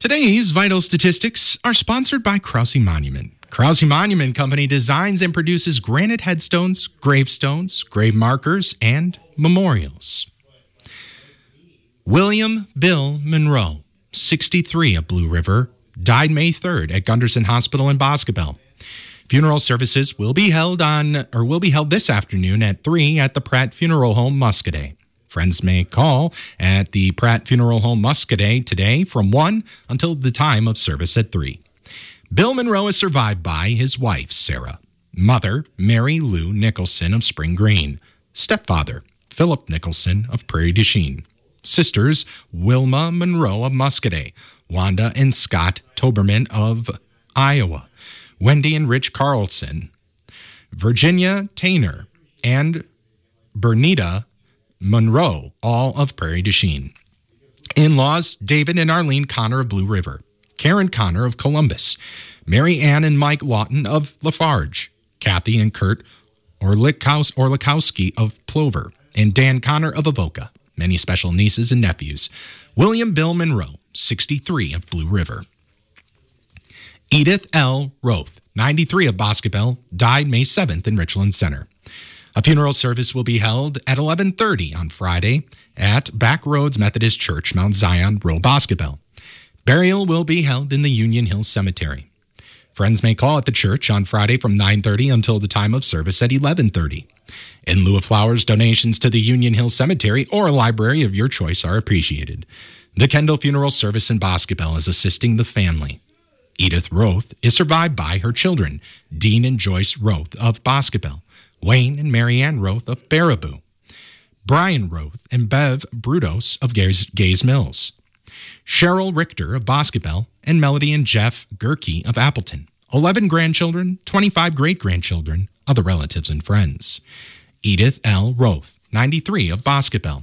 Today's vital statistics are sponsored by Krause Monument. Krause Monument Company designs and produces granite headstones, gravestones, grave markers, and memorials. William Bill Monroe, 63 of Blue River, died May 3rd at Gunderson Hospital in Boscobel. Funeral services will be held this afternoon at 3 at the Pratt Funeral Home, Muscadet. Friends may call at the Pratt Funeral Home, Muscadet today from 1 until the time of service at 3. Bill Monroe is survived by his wife, Sarah, mother, Mary Lou Nicholson of Spring Green, stepfather, Philip Nicholson of Prairie du Chien, sisters, Wilma Monroe of Muscadet, Wanda and Scott Toberman of Iowa, Wendy and Rich Carlson, Virginia Tainer, and Bernita Monroe, all of Prairie du Chien. In-laws, David and Arlene Connor of Blue River, Karen Connor of Columbus, Mary Ann and Mike Lawton of Lafarge, Kathy and Kurt Orlikowski of Plover, and Dan Connor of Avoca. Many special nieces and nephews. William Bill Monroe, 63 of Blue River. Edith L. Roth, 93 of Boscobel, died May 7th in Richland Center. A funeral service will be held at 11:30 on Friday at Backroads Methodist Church, Mount Zion, rural Boscobel. Burial will be held in the Union Hill Cemetery. Friends may call at the church on Friday from 9:30 until the time of service at 11:30. In lieu of flowers, donations to the Union Hill Cemetery or a library of your choice are appreciated. The Kendall Funeral Service in Boscobel is assisting the family. Edith Roth is survived by her children, Dean and Joyce Roth of Boscobel, Wayne and Marianne Roth of Baraboo, Brian Roth and Bev Brudos of Gays Mills, Cheryl Richter of Boscobel, and Melody and Jeff Gerke of Appleton. 11 grandchildren, 25 great-grandchildren, other relatives and friends. Edith L. Roth, 93 of Boscobel.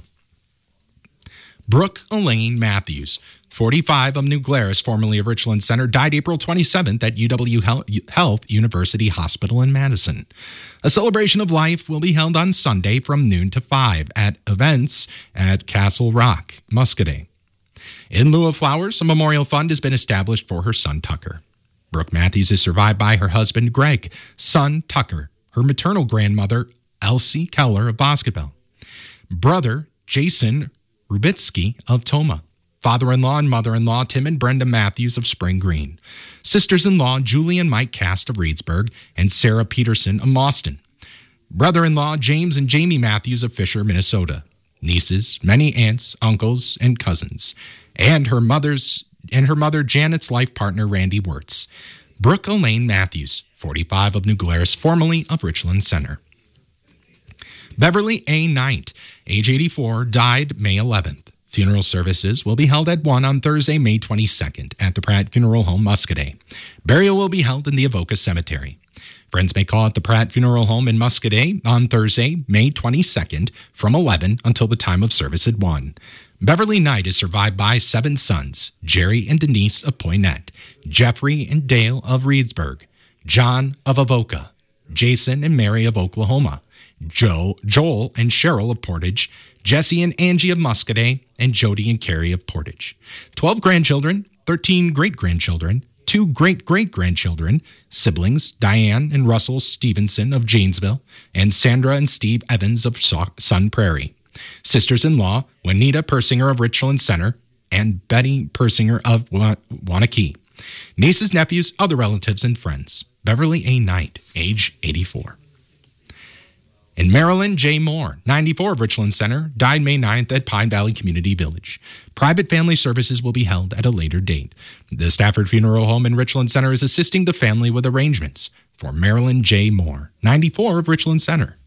Brooke Elaine Matthews, 45 of New Glarus, formerly of Richland Center, died April 27th at UW Health University Hospital in Madison. A celebration of life will be held on Sunday from noon to 5 at events at Castle Rock, Muscadet. In lieu of flowers, a memorial fund has been established for her son, Tucker. Brooke Matthews is survived by her husband, Greg, son, Tucker, her maternal grandmother, Elsie Keller of Boscobel, brother, Jason Rubitsky of Toma, father-in-law and mother-in-law, Tim and Brenda Matthews of Spring Green, sisters-in-law, Julie and Mike Cast of Reedsburg, and Sarah Peterson of Mauston, brother-in-law, James and Jamie Matthews of Fisher, Minnesota, nieces, many aunts, uncles, and cousins, and her mother, Janet's life partner, Randy Wirtz. Brooke Elaine Matthews, 45 of New Glarus, formerly of Richland Center. Beverly A. Knight, age 84, died May 11th. Funeral services will be held at 1 on Thursday, May 22nd at the Pratt Funeral Home, Muscadet. Burial will be held in the Avoca Cemetery. Friends may call at the Pratt Funeral Home in Muscadet on Thursday, May 22nd from 11 until the time of service at 1. Beverly Knight is survived by 7 sons, Jerry and Denise of Poynette, Jeffrey and Dale of Reedsburg, John of Avoca, Jason and Mary of Oklahoma, Joel and Cheryl of Portage, Jesse and Angie of Muscadet, and Jody and Carrie of Portage. 12 grandchildren, 13 great-grandchildren, 2 great-great-grandchildren, siblings, Diane and Russell Stevenson of Janesville, and Sandra and Steve Evans of Sun Prairie. Sisters-in-law, Juanita Persinger of Richland Center, and Betty Persinger of Wanakee. Nieces, nephews, other relatives, and friends. Beverly A. Knight, age 84. In Maryland, J. Moore, 94 of Richland Center, died May 9th at Pine Valley Community Village. Private family services will be held at a later date. The Stafford Funeral Home in Richland Center is assisting the family with arrangements. For Maryland, J. Moore, 94 of Richland Center.